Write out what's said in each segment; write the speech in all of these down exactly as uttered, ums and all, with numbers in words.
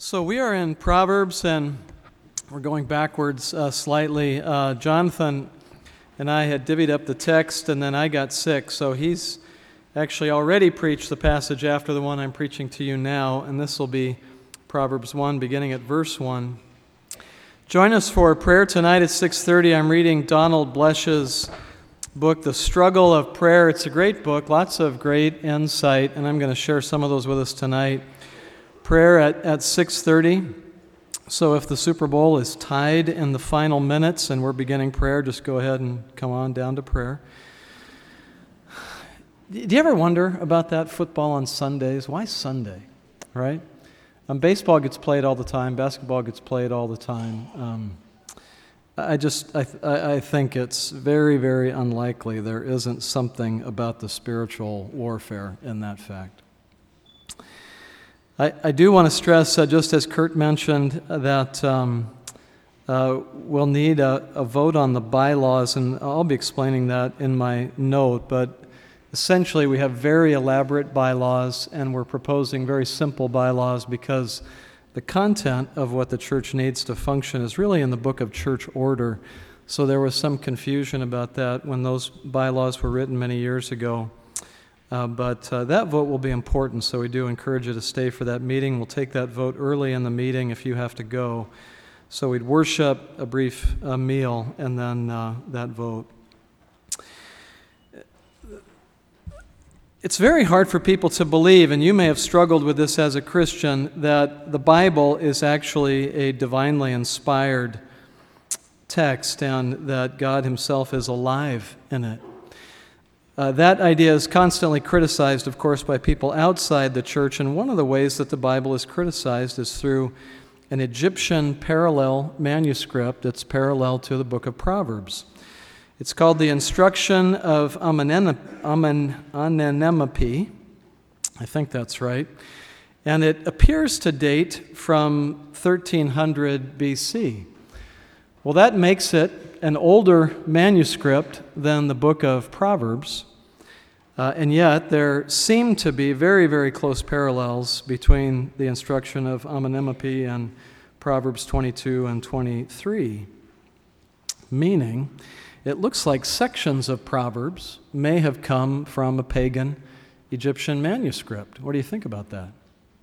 So we are in Proverbs, and we're going backwards uh, slightly. Uh, Jonathan and I had divvied up the text, and then I got sick, so he's actually already preached the passage after the one I'm preaching to you now, and this will be Proverbs one, beginning at verse one. Join us for prayer tonight at six thirty. I'm reading Donald Blesch's book, The Struggle of Prayer. It's a great book, lots of great insight, and I'm going to share some of those with us tonight. Prayer at, at six thirty. So if the Super Bowl is tied in the final minutes and we're beginning prayer, just go ahead and come on down to prayer. Do you ever wonder about that, football on Sundays? Why Sunday, right? Um, baseball gets played all the time. Basketball gets played all the time. Um, I just, I, I think it's very, very unlikely there isn't something about the spiritual warfare in that fact. I, I do want to stress, uh, just as Kurt mentioned, that um, uh, we'll need a, a vote on the bylaws, and I'll be explaining that in my note, but essentially we have very elaborate bylaws, and we're proposing very simple bylaws because the content of what the church needs to function is really in the book of church order. So there was some confusion about that when those bylaws were written many years ago. Uh, but uh, that vote will be important, so we do encourage you to stay for that meeting. We'll take that vote early in the meeting if you have to go. So we'd worship, a brief uh, meal, and then uh, that vote. It's very hard for people to believe, and you may have struggled with this as a Christian, that the Bible is actually a divinely inspired text and that God Himself is alive in it. Uh, that idea is constantly criticized, of course, by people outside the church, and one of the ways that the Bible is criticized is through an Egyptian parallel manuscript that's parallel to the book of Proverbs. It's called the Instruction of Amenemope. I think that's right. And it appears to date from thirteen hundred B C. Well, that makes it an older manuscript than the book of Proverbs, uh, and yet there seem to be very, very close parallels between the instruction of Amenemope and Proverbs twenty-two and twenty-three, meaning it looks like sections of Proverbs may have come from a pagan Egyptian manuscript. What do you think about that?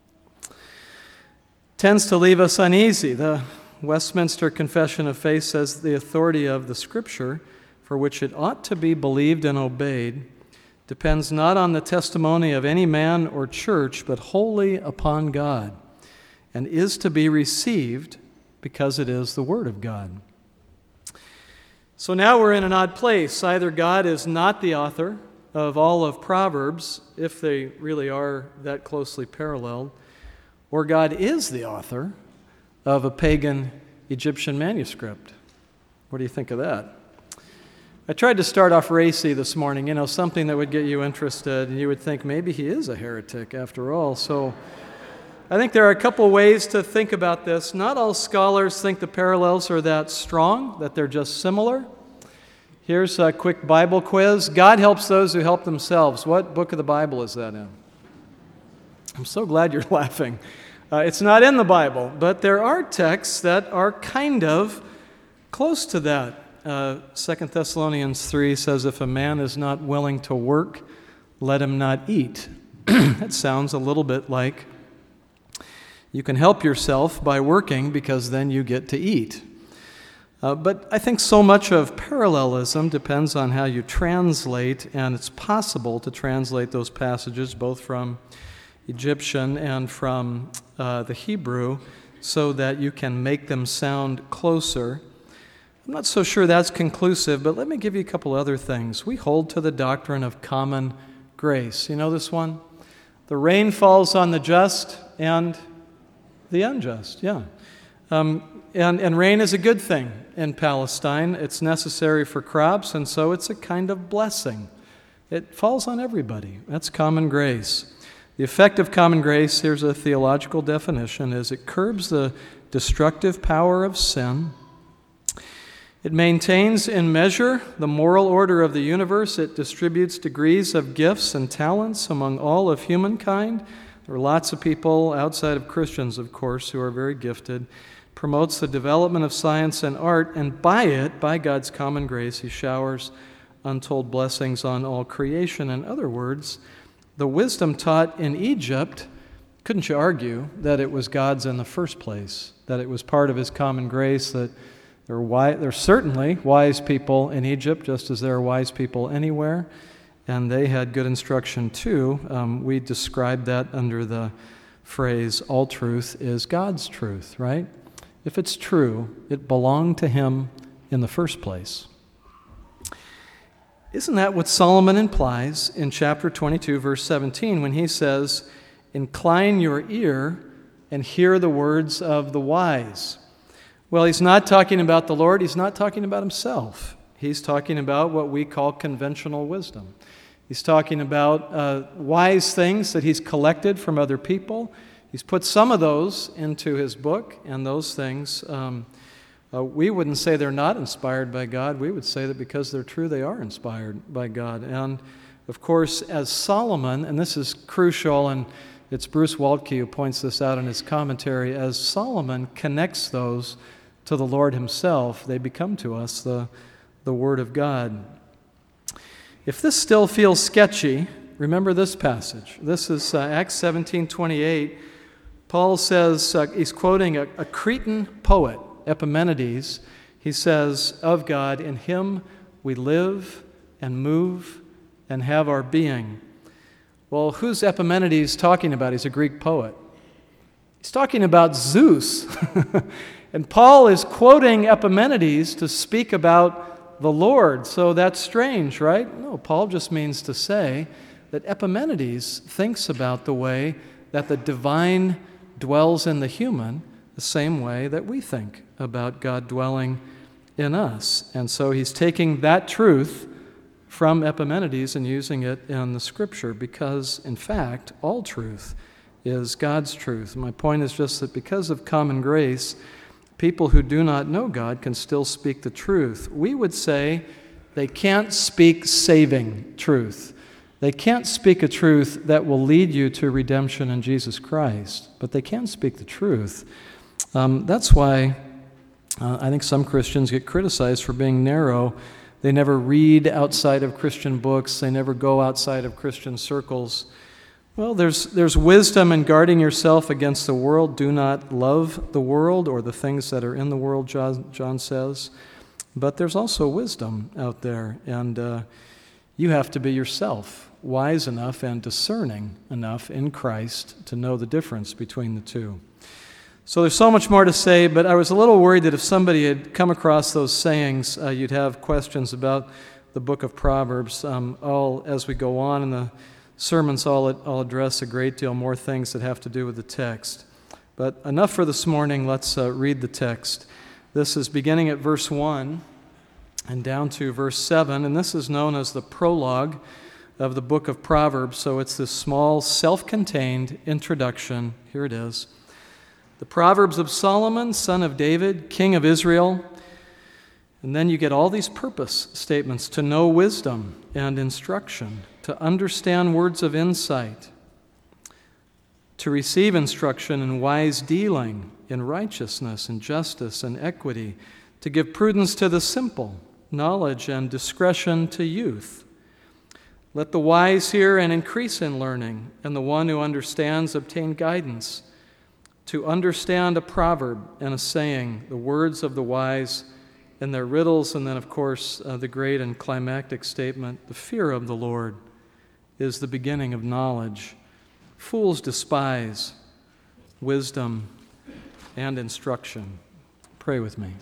Tends to leave us uneasy. The Westminster Confession of Faith says the authority of the Scripture, for which it ought to be believed and obeyed, depends not on the testimony of any man or church, but wholly upon God, and is to be received because it is the Word of God. So now we're in an odd place. Either God is not the author of all of Proverbs, if they really are that closely paralleled, or God is the author of a pagan Egyptian manuscript. What do you think of that? I tried to start off racy this morning, you know, something that would get you interested, and you would think maybe he is a heretic after all. So I think there are a couple ways to think about this. Not all scholars think the parallels are that strong, that they're just similar. Here's a quick Bible quiz. God helps those who help themselves. What book of the Bible is that in? I'm so glad you're laughing. Uh, it's not in the Bible, but there are texts that are kind of close to that. Uh, Second Thessalonians three says, if a man is not willing to work, let him not eat. That sounds a little bit like you can help yourself by working because then you get to eat. Uh, but I think so much of parallelism depends on how you translate, and it's possible to translate those passages both from Egyptian and from uh, the Hebrew so that you can make them sound closer. I'm not so sure that's conclusive, but let me give you a couple other things. We hold to the doctrine of common grace. You know this one? The rain falls on the just and the unjust, yeah. Um, and, and rain is a good thing in Palestine. It's necessary for crops, and so it's a kind of blessing. It falls on everybody. That's common grace. The effect of common grace, here's a theological definition, is it curbs the destructive power of sin. It maintains in measure the moral order of the universe. It distributes degrees of gifts and talents among all of humankind There are lots of people outside of Christians, of course, who are very gifted. Promotes the development of science and art, and by it, by God's common grace, he showers untold blessings on all creation. In other words, the wisdom taught in Egypt, couldn't you argue that it was God's in the first place, that it was part of his common grace, that there are, wise, there are certainly wise people in Egypt, just as there are wise people anywhere, and they had good instruction too. Um, we describe that under the phrase, all truth is God's truth, right? If it's true, it belonged to him in the first place. Isn't that what Solomon implies in chapter twenty-two, verse seventeen, when he says, "Incline your ear and hear the words of the wise"? Well, he's not talking about the Lord. He's not talking about himself. He's talking about what we call conventional wisdom. He's talking about uh, wise things that he's collected from other people. He's put some of those into his book, and those things, um, uh, we wouldn't say they're not inspired by God. We would say that because they're true, they are inspired by God. And, of course, as Solomon, and this is crucial, and it's Bruce Waltke who points this out in his commentary, as Solomon connects those to the Lord himself, they become to us the, the Word of God. If this still feels sketchy, remember this passage. This is uh, Acts seventeen twenty-eight. Paul says, uh, he's quoting a, a Cretan poet, Epimenides. He says, "Of God, in him we live and move and have our being." Well, who's Epimenides talking about? He's a Greek poet. He's talking about Zeus. And Paul is quoting Epimenides to speak about the Lord. So that's strange, right? No, Paul just means to say that Epimenides thinks about the way that the divine dwells in the human the same way that we think about God dwelling in us. And so he's taking that truth from Epimenides and using it in the Scripture because, in fact, all truth is God's truth. My point is just that because of common grace, people who do not know God can still speak the truth. We would say they can't speak saving truth. They can't speak a truth that will lead you to redemption in Jesus Christ, but they can speak the truth. Um, that's why uh, I think some Christians get criticized for being narrow. They never read outside of Christian books. They never go outside of Christian circles. Well, there's there's wisdom in guarding yourself against the world. Do not love the world or the things that are in the world, John, John says. But there's also wisdom out there, and uh, you have to be yourself wise enough and discerning enough in Christ to know the difference between the two. So there's so much more to say, but I was a little worried that if somebody had come across those sayings, uh, you'd have questions about the book of Proverbs. Um, all as we go on in the sermons, I'll, I'll address a great deal more things that have to do with the text. But enough for this morning. Let's uh, read the text. This is beginning at verse one and down to verse seven, and this is known as the prologue of the book of Proverbs. So it's this small, self-contained introduction. Here it is. The Proverbs of Solomon, son of David, king of Israel. And then you get all these purpose statements: to know wisdom and instruction, to understand words of insight, to receive instruction in wise dealing, in righteousness and justice and equity, to give prudence to the simple, knowledge and discretion to youth. Let the wise hear and increase in learning, and the one who understands obtain guidance. To understand a proverb and a saying, the words of the wise and their riddles, and then, of course, uh, the great and climactic statement, the fear of the Lord is the beginning of knowledge. Fools despise wisdom and instruction. Pray with me.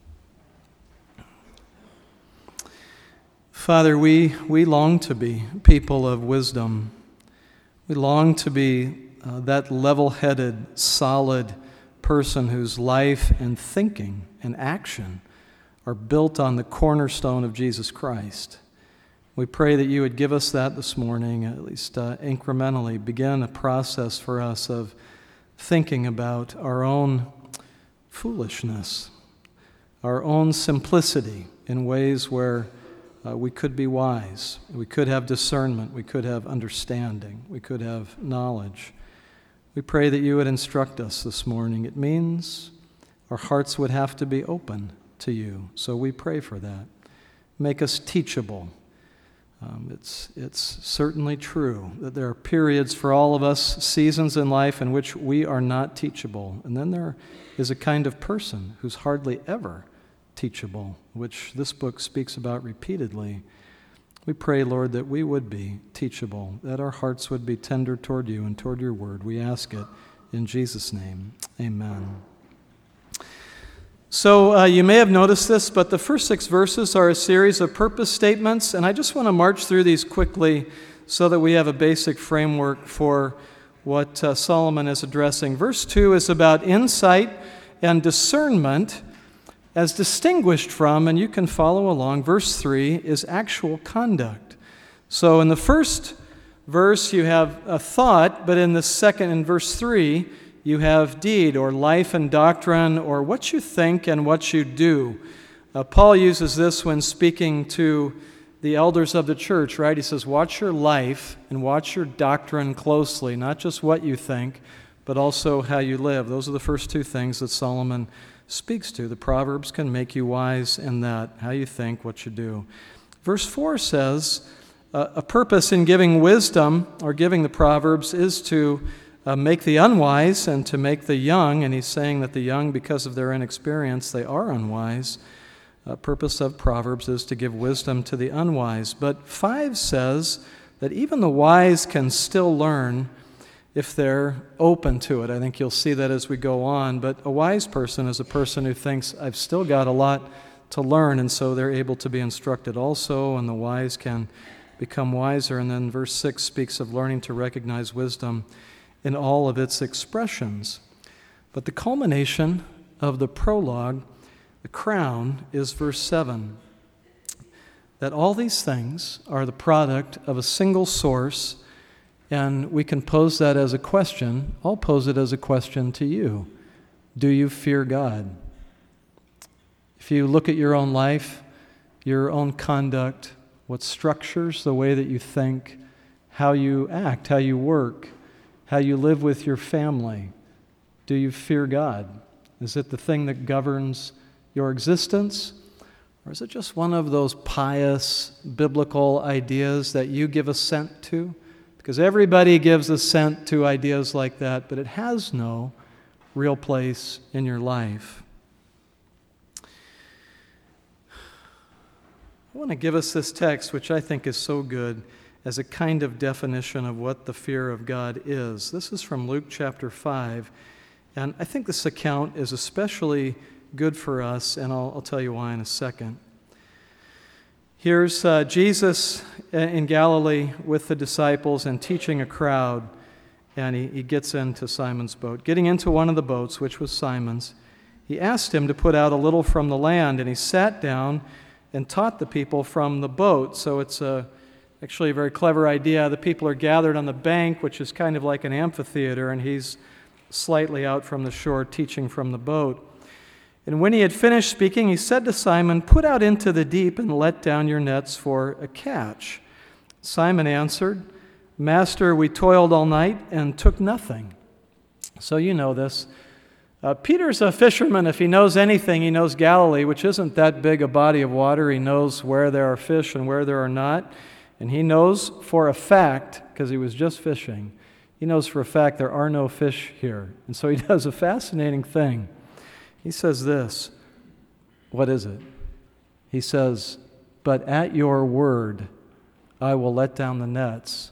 Father, we, we long to be people of wisdom. We long to be uh, that level-headed, solid person whose life and thinking and action are built on the cornerstone of Jesus Christ. We pray that you would give us that this morning, at least uh, incrementally, begin a process for us of thinking about our own foolishness, our own simplicity in ways where uh, we could be wise, we could have discernment, we could have understanding, we could have knowledge. We pray that you would instruct us this morning. It means our hearts would have to be open to you, so we pray for that. Make us teachable. Um, it's, it's certainly true that there are periods for all of us, seasons in life in which we are not teachable. And then there is a kind of person who's hardly ever teachable, which this book speaks about repeatedly. We pray, Lord, that we would be teachable, that our hearts would be tender toward you and toward your word. We ask it in Jesus' name. Amen. So uh, you may have noticed this, but the first six verses are a series of purpose statements, and I just want to march through these quickly so that we have a basic framework for what uh, Solomon is addressing. Verse two is about insight and discernment as distinguished from, and you can follow along, verse three is actual conduct. So in the first verse you have a thought, but in the second, in verse three, you have deed, or life and doctrine, or what you think and what you do. Uh, Paul uses this when speaking to the elders of the church, right? He says, watch your life and watch your doctrine closely, not just what you think, but also how you live. Those are the first two things that Solomon speaks to. The Proverbs can make you wise in that, how you think, what you do. Verse four says, uh, a purpose in giving wisdom, or giving the Proverbs, is to Uh, make the unwise and to make the young, and he's saying that the young, because of their inexperience, they are unwise. The uh, purpose of Proverbs is to give wisdom to the unwise. But five says that even the wise can still learn if they're open to it. I think you'll see that as we go on. But a wise person is a person who thinks, I've still got a lot to learn, and so they're able to be instructed also, and the wise can become wiser. And then verse six speaks of learning to recognize wisdom in all of its expressions. But the culmination of the prologue, the crown, is verse seven. That all these things are the product of a single source, and we can pose that as a question. I'll pose it as a question to you. Do you fear God? If you look at your own life, your own conduct, what structures the way that you think, how you act, how you work, how you live with your family. Do you fear God? Is it the thing that governs your existence? Or is it just one of those pious biblical ideas that you give assent to? Because everybody gives assent to ideas like that, but it has no real place in your life. I want to give us this text, which I think is so good, as a kind of definition of what the fear of God is. This is from Luke chapter five, and I think this account is especially good for us, and I'll, I'll tell you why in a second. Here's uh, Jesus in Galilee with the disciples and teaching a crowd, and he, he gets into Simon's boat. Getting into one of the boats, which was Simon's, he asked him to put out a little from the land, and he sat down and taught the people from the boat. So it's a Actually, a very clever idea. The people are gathered on the bank, which is kind of like an amphitheater, and he's slightly out from the shore teaching from the boat. And when he had finished speaking, he said to Simon, "Put out into the deep and let down your nets for a catch." Simon answered, "Master, we toiled all night and took nothing." So you know this. Uh, Peter's a fisherman. If he knows anything, he knows Galilee, which isn't that big a body of water. He knows where there are fish and where there are not. And he knows for a fact, because he was just fishing, he knows for a fact there are no fish here. And so he does a fascinating thing. He says this. What is it? He says, "But at your word, I will let down the nets."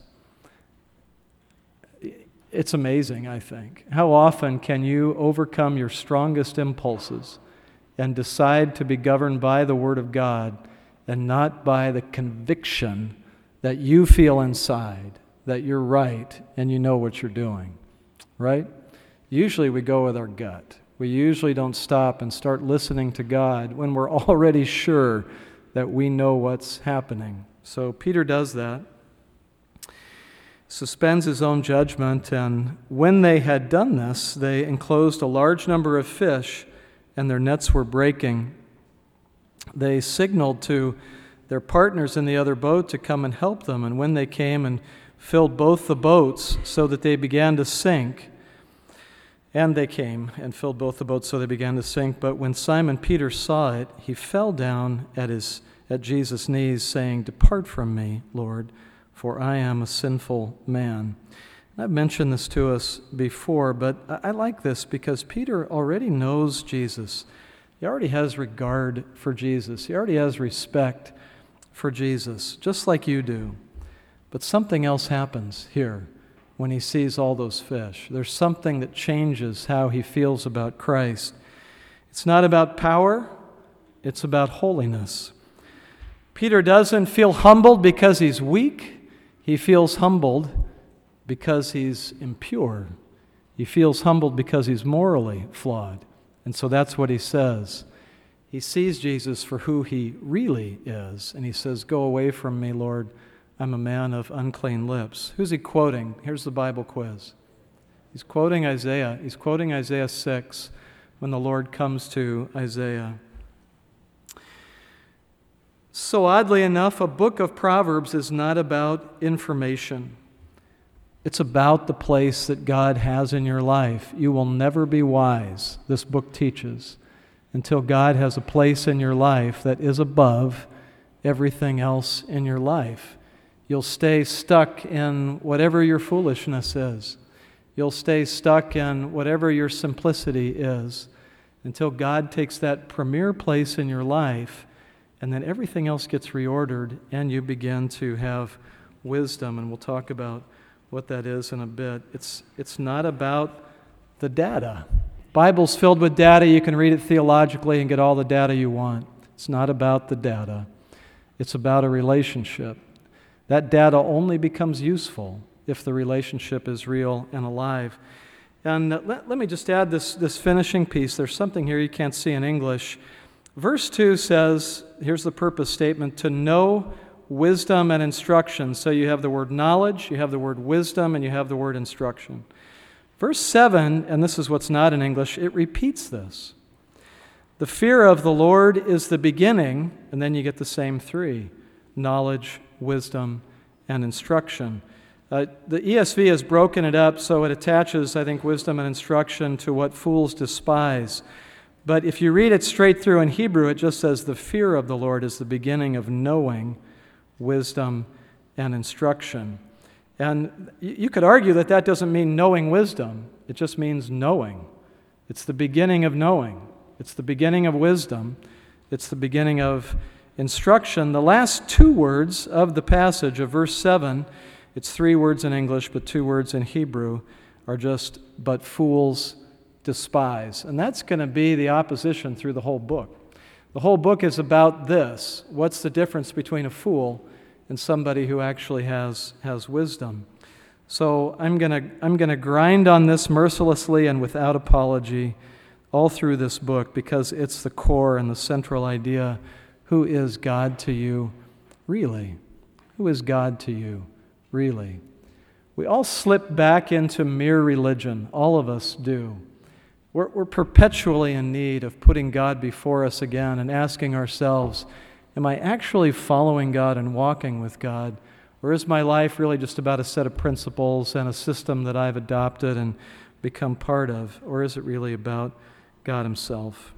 It's amazing, I think. How often can you overcome your strongest impulses and decide to be governed by the Word of God and not by the conviction that you feel inside that you're right and you know what you're doing, right? Usually we go with our gut. We usually don't stop and start listening to God when we're already sure that we know what's happening. So Peter does that, suspends his own judgment, and when they had done this, they enclosed a large number of fish, and their nets were breaking. They signaled to their partners in the other boat to come and help them, and when they came and filled both the boats so that they began to sink, And they came and filled both the boats, so they began to sink. But when Simon Peter saw it, he fell down at his at Jesus' knees, saying, "Depart from me, Lord, for I am a sinful man." And I've mentioned this to us before, but I, I like this because Peter already knows Jesus. He already has regard for Jesus. He already has respect for Jesus, just like you do. But something else happens here when he sees all those fish. There's something that changes how he feels about Christ. It's not about power, it's about holiness. Peter doesn't feel humbled because he's weak. He feels humbled because he's impure. He feels humbled because he's morally flawed. And so that's what he says. He sees Jesus for who he really is, and he says, "Go away from me, Lord. I'm a man of unclean lips." Who's he quoting? Here's the Bible quiz. He's quoting Isaiah. He's quoting Isaiah six when the Lord comes to Isaiah. So oddly enough, a book of Proverbs is not about information. It's about the place that God has in your life. You will never be wise, this book teaches, until God has a place in your life that is above everything else in your life. You'll stay stuck in whatever your foolishness is. You'll stay stuck in whatever your simplicity is until God takes that premier place in your life, and then everything else gets reordered and you begin to have wisdom. And we'll talk about what that is in a bit. It's, it's not about the data. Bible's filled with data. You can read it theologically and get all the data you want. It's not about the data. It's about a relationship. That data only becomes useful if the relationship is real and alive. And let, let me just add this, this finishing piece. There's something here you can't see in English. Verse two says, here's the purpose statement, to know wisdom and instruction. So you have the word knowledge, you have the word wisdom, and you have the word instruction. Verse seven, and this is what's not in English, it repeats this. The fear of the Lord is the beginning, and then you get the same three, knowledge, wisdom, and instruction. Uh, the E S V has broken it up so it attaches, I think, wisdom and instruction to what fools despise. But if you read it straight through in Hebrew, it just says the fear of the Lord is the beginning of knowing, wisdom, and instruction. And you could argue that that doesn't mean knowing wisdom. It just means knowing. It's the beginning of knowing. It's the beginning of wisdom. It's the beginning of instruction. The last two words of the passage of verse seven, it's three words in English, but two words in Hebrew, are just, but fools despise. And that's going to be the opposition through the whole book. The whole book is about this. What's the difference between a fool and somebody who actually has, has wisdom? So I'm going to I'm going to grind on this mercilessly and without apology all through this book because it's the core and the central idea. Who is God to you, really? Who is God to you, really? We all slip back into mere religion. All of us do. We're, we're perpetually in need of putting God before us again and asking ourselves, am I actually following God and walking with God? Or is my life really just about a set of principles and a system that I've adopted and become part of? Or is it really about God himself?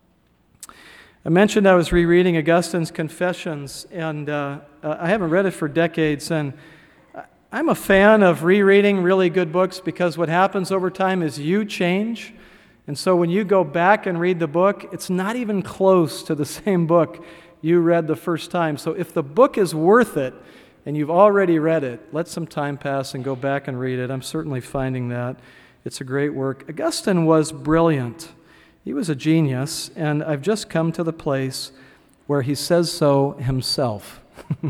I mentioned I was rereading Augustine's Confessions, and uh, I haven't read it for decades, and I'm a fan of rereading really good books because what happens over time is you change. And so when you go back and read the book, it's not even close to the same book you read the first time. So if the book is worth it and you've already read it, let some time pass and go back and read it. I'm certainly finding that. It's a great work. Augustine was brilliant. He was a genius, and I've just come to the place where he says so himself.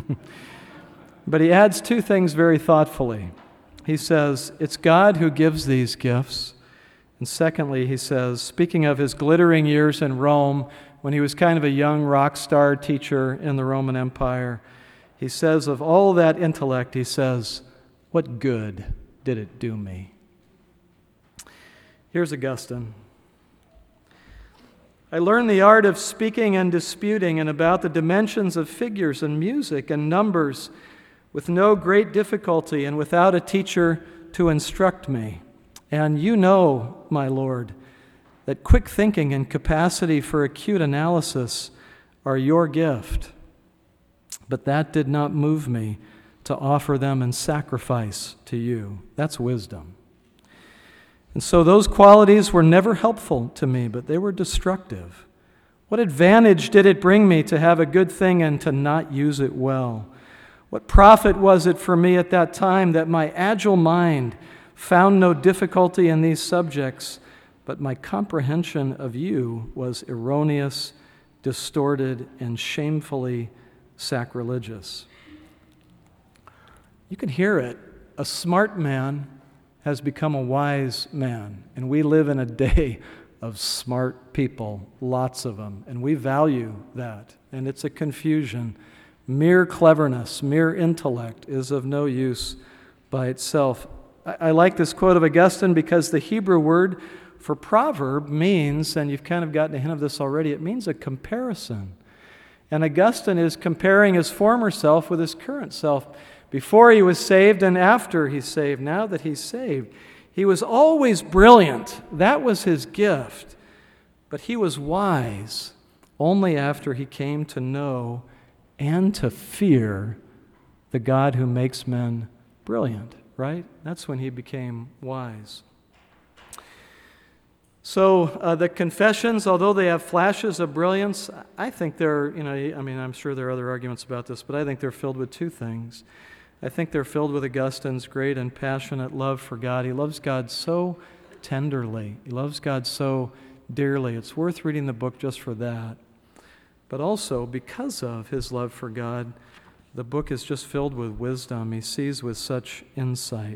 But he adds two things very thoughtfully. He says, it's God who gives these gifts. And secondly, he says, speaking of his glittering years in Rome, when he was kind of a young rock star teacher in the Roman Empire, he says of all that intellect, he says, what good did it do me? Here's Augustine. I learned the art of speaking and disputing and about the dimensions of figures and music and numbers with no great difficulty and without a teacher to instruct me. And you know, my Lord, that quick thinking and capacity for acute analysis are your gift. But that did not move me to offer them in sacrifice to you. That's wisdom. And so those qualities were never helpful to me, but they were destructive. What advantage did it bring me to have a good thing and to not use it well? What profit was it for me at that time that my agile mind found no difficulty in these subjects, but my comprehension of you was erroneous, distorted, and shamefully sacrilegious? You can hear it. A smart man has become a wise man, and we live in a day of smart people, lots of them, and we value that, and it's a confusion. Mere cleverness, mere intellect is of no use by itself. I, I like this quote of Augustine because the Hebrew word for proverb means, and you've kind of gotten a hint of this already, it means a comparison. And Augustine is comparing his former self with his current self. Before he was saved and after he's saved, now that he's saved. He was always brilliant. That was his gift. But he was wise only after he came to know and to fear the God who makes men brilliant, right? That's when he became wise. So uh, the Confessions, although they have flashes of brilliance, I think they're, you know, I mean, I'm sure there are other arguments about this, but I think they're filled with two things. I think they're filled with Augustine's great and passionate love for God. He loves God so tenderly. He loves God so dearly. It's worth reading the book just for that. But also, because of his love for God, the book is just filled with wisdom. He sees with such insight.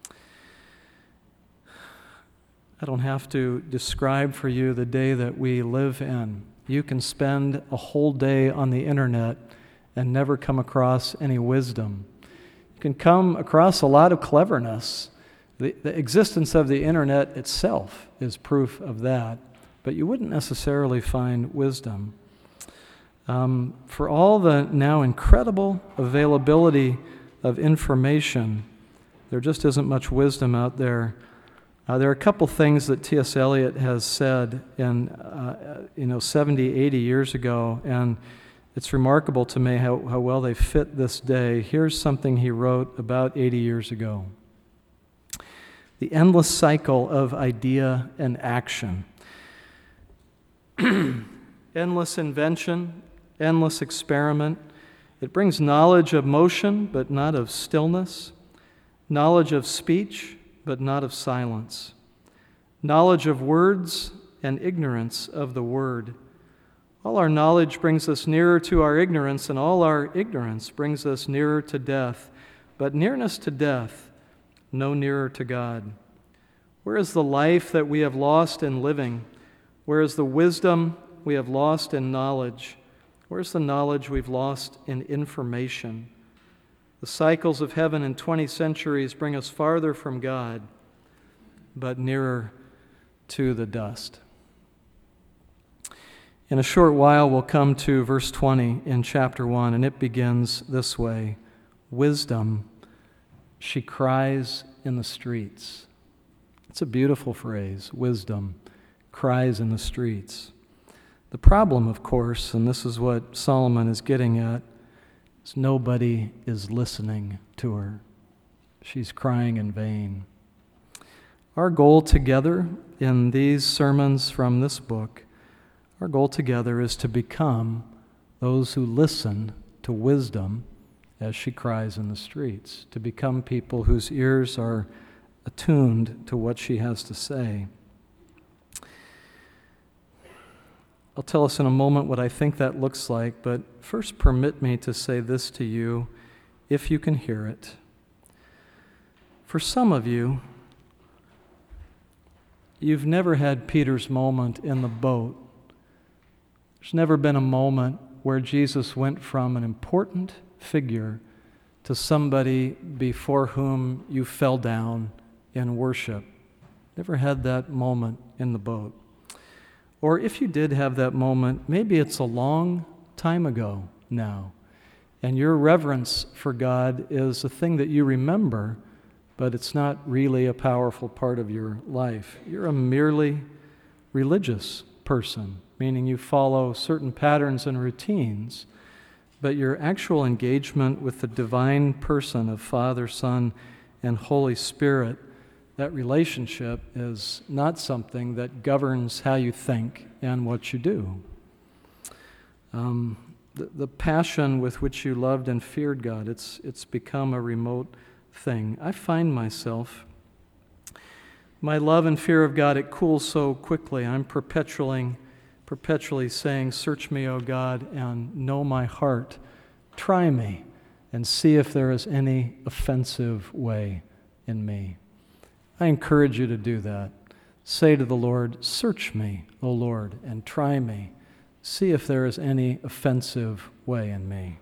I don't have to describe for you the day that we live in. You can spend a whole day on the internet and never come across any wisdom. You can come across a lot of cleverness. The, the existence of the internet itself is proof of that, but you wouldn't necessarily find wisdom. Um, for all the now incredible availability of information, there just isn't much wisdom out there. Uh, there are a couple things that T S Eliot has said in, uh, you know, seventy, eighty years ago, and it's remarkable to me how, how well they fit this day. Here's something he wrote about eighty years ago. The endless cycle of idea and action. Endless invention, endless experiment. It brings knowledge of motion, but not of stillness. Knowledge of speech, but not of silence. Knowledge of words and ignorance of the word. All our knowledge brings us nearer to our ignorance, and all our ignorance brings us nearer to death. But nearness to death, no nearer to God. Where is the life that we have lost in living? Where is the wisdom we have lost in knowledge? Where's the knowledge we've lost in information? The cycles of heaven in twenty centuries bring us farther from God, but nearer to the dust. In a short while, we'll come to verse twenty in chapter one, and it begins this way. Wisdom, she cries in the streets. It's a beautiful phrase, wisdom, cries in the streets. The problem, of course, and this is what Solomon is getting at, is nobody is listening to her. She's crying in vain. Our goal together in these sermons from this book, our goal together is to become those who listen to wisdom as she cries in the streets, to become people whose ears are attuned to what she has to say. I'll tell us in a moment what I think that looks like, but first permit me to say this to you, if you can hear it. For some of you, you've never had Peter's moment in the boat. There's never been a moment where Jesus went from an important figure to somebody before whom you fell down in worship. Never had that moment in the boat. Or if you did have that moment, maybe it's a long time ago now, and your reverence for God is a thing that you remember, but it's not really a powerful part of your life. You're a merely religious person, meaning you follow certain patterns and routines, but your actual engagement with the divine person of Father, Son, and Holy Spirit, that relationship is not something that governs how you think and what you do. Um, the, the passion with which you loved and feared God, it's, it's become a remote thing. I find myself, my love and fear of God, it cools so quickly. I'm perpetually, perpetually saying, "Search me, O God, and know my heart. Try me, and see if there is any offensive way in me." I encourage you to do that. Say to the Lord, "Search me, O Lord, and try me. See if there is any offensive way in me."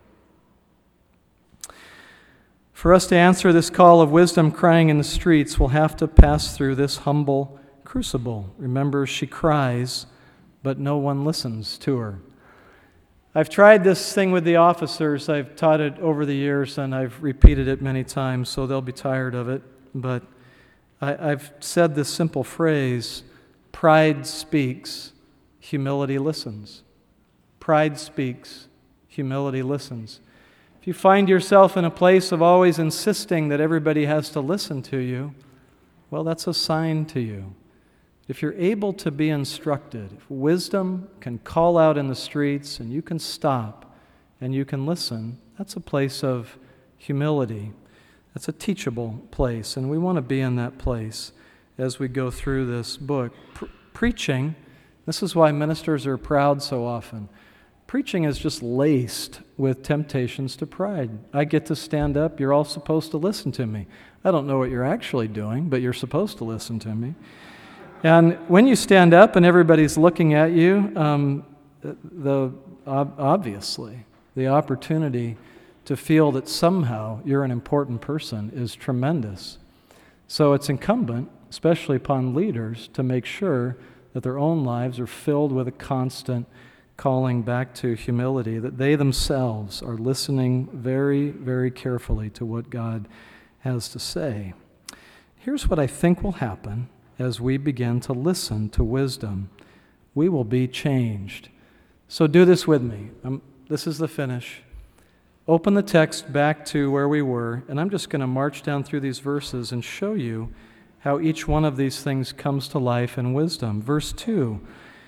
For us to answer this call of wisdom crying in the streets, we'll have to pass through this humble crucible. Remember, she cries, but no one listens to her. I've tried this thing with the officers. I've taught it over the years, and I've repeated it many times, so they'll be tired of it. But I, I've said this simple phrase: pride speaks, humility listens. Pride speaks, humility listens. If you find yourself in a place of always insisting that everybody has to listen to you, well, that's a sign to you. If you're able to be instructed, if wisdom can call out in the streets and you can stop and you can listen, that's a place of humility. That's a teachable place, and we want to be in that place as we go through this book. Pre- preaching, this is why ministers are proud so often. Preaching is just laced with temptations to pride. I get to stand up, you're all supposed to listen to me. I don't know what you're actually doing, but you're supposed to listen to me. And when you stand up and everybody's looking at you, um, the ob- obviously, the opportunity to feel that somehow you're an important person is tremendous. So it's incumbent, especially upon leaders, to make sure that their own lives are filled with a constant calling back to humility, that they themselves are listening very, very carefully to what God has to say. Here's what I think will happen as we begin to listen to wisdom. We will be changed. So do this with me. Um, this is the finish. Open the text back to where we were, and I'm just going to march down through these verses and show you how each one of these things comes to life in wisdom. Verse two.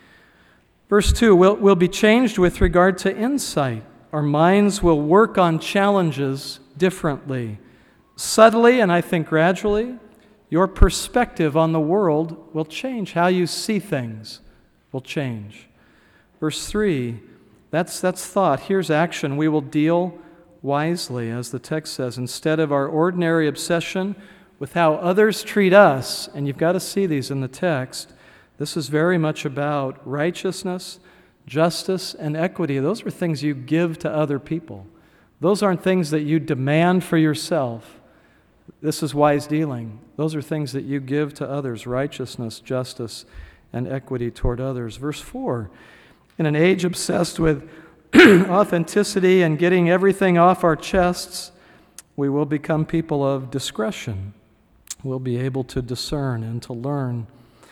Verse two, we'll, we'll be changed with regard to insight. Our minds will work on challenges differently. Subtly, and I think gradually, your perspective on the world will change. How you see things will change. Verse three, that's, that's thought. Here's action. We will deal wisely, as the text says. Instead of our ordinary obsession with how others treat us, and you've got to see these in the text, this is very much about righteousness, justice, and equity. Those are things you give to other people. Those aren't things that you demand for yourself. This is wise dealing. Those are things that you give to others: righteousness, justice, and equity toward others. Verse four, in an age obsessed with authenticity and getting everything off our chests, we will become people of discretion. We'll be able to discern and to learn.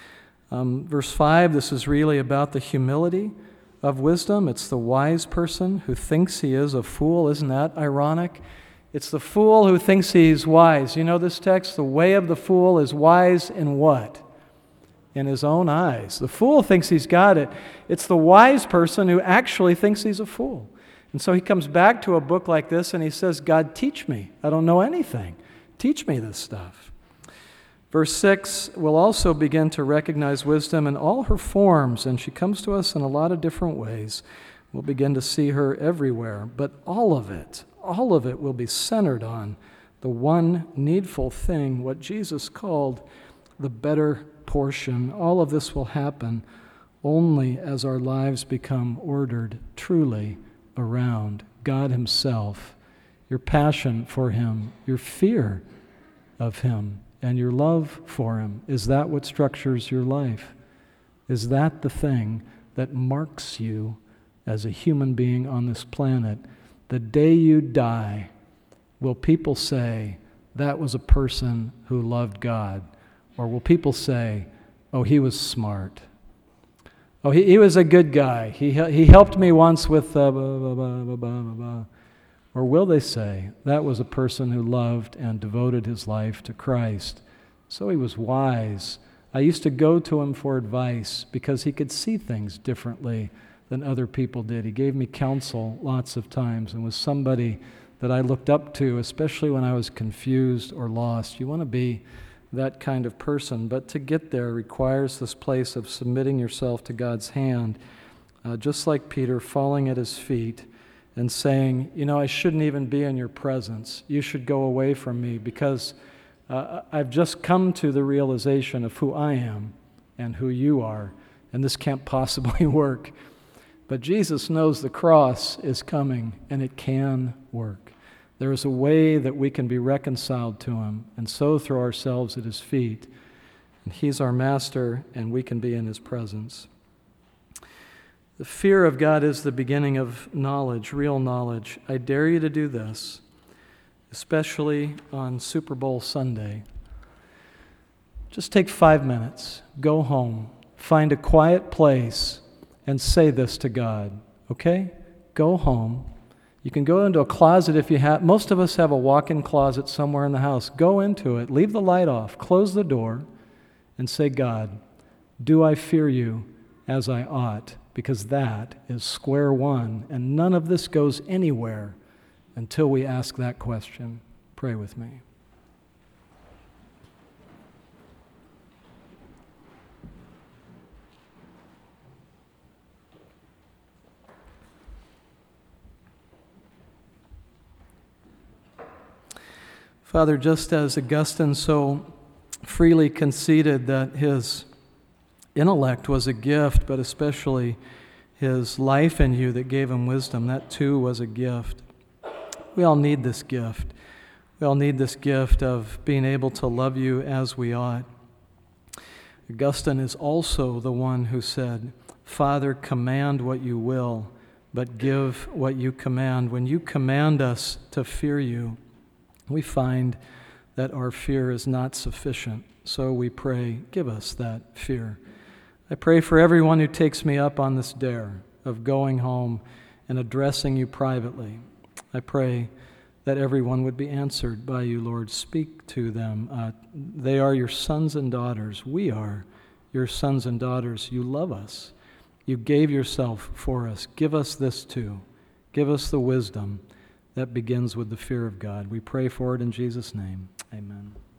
Um, verse five, this is really about the humility of wisdom. It's the wise person who thinks he is a fool. Isn't that ironic? It's the fool who thinks he's wise. You know this text? The way of the fool is wise in what? In his own eyes. The fool thinks he's got it. It's the wise person who actually thinks he's a fool. And so he comes back to a book like this and he says, God, teach me. I don't know anything. Teach me this stuff. Verse six, we'll also begin to recognize wisdom in all her forms, and she comes to us in a lot of different ways. We'll begin to see her everywhere, but all of it, all of it will be centered on the one needful thing, what Jesus called the better portion. All of this will happen only as our lives become ordered truly around God Himself, your passion for Him, your fear of Him, and your love for Him. Is that what structures your life? Is that the thing that marks you as a human being on this planet? The day you die, will people say, that was a person who loved God? Or will people say, oh, he was smart? Oh, he, he was a good guy. He he helped me once with uh, blah, blah, blah, blah, blah, blah. Or will they say, that was a person who loved and devoted his life to Christ? So he was wise. I used to go to him for advice because he could see things differently than other people did. He gave me counsel lots of times and was somebody that I looked up to, especially when I was confused or lost. You want to be that kind of person, but to get there requires this place of submitting yourself to God's hand, uh, just like Peter falling at his feet and saying, you know, I shouldn't even be in your presence. You should go away from me because uh, I've just come to the realization of who I am and who you are, and this can't possibly work. But Jesus knows the cross is coming, and it can work. There is a way that we can be reconciled to him, and so throw ourselves at his feet. And he's our master, and we can be in his presence. The fear of God is the beginning of knowledge, real knowledge. I dare you to do this, especially on Super Bowl Sunday. Just take five minutes, go home, find a quiet place, and say this to God, okay? Go home. You can go into a closet if you have. Most of us have a walk-in closet somewhere in the house. Go into it, leave the light off, close the door, and say, God, do I fear you as I ought? Because that is square one, and none of this goes anywhere until we ask that question. Pray with me. Father, just as Augustine so freely conceded that his intellect was a gift, but especially his life in you that gave him wisdom, that too was a gift. We all need this gift. We all need this gift of being able to love you as we ought. Augustine is also the one who said, Father, command what you will, but give what you command. When you command us to fear you, we find that our fear is not sufficient. So we pray, give us that fear. I pray for everyone who takes me up on this dare of going home and addressing you privately. I pray that everyone would be answered by you, Lord. Speak to them. Uh, they are your sons and daughters. We are your sons and daughters. You love us. You gave yourself for us. Give us this too. Give us the wisdom that begins with the fear of God. We pray for it in Jesus' name. Amen.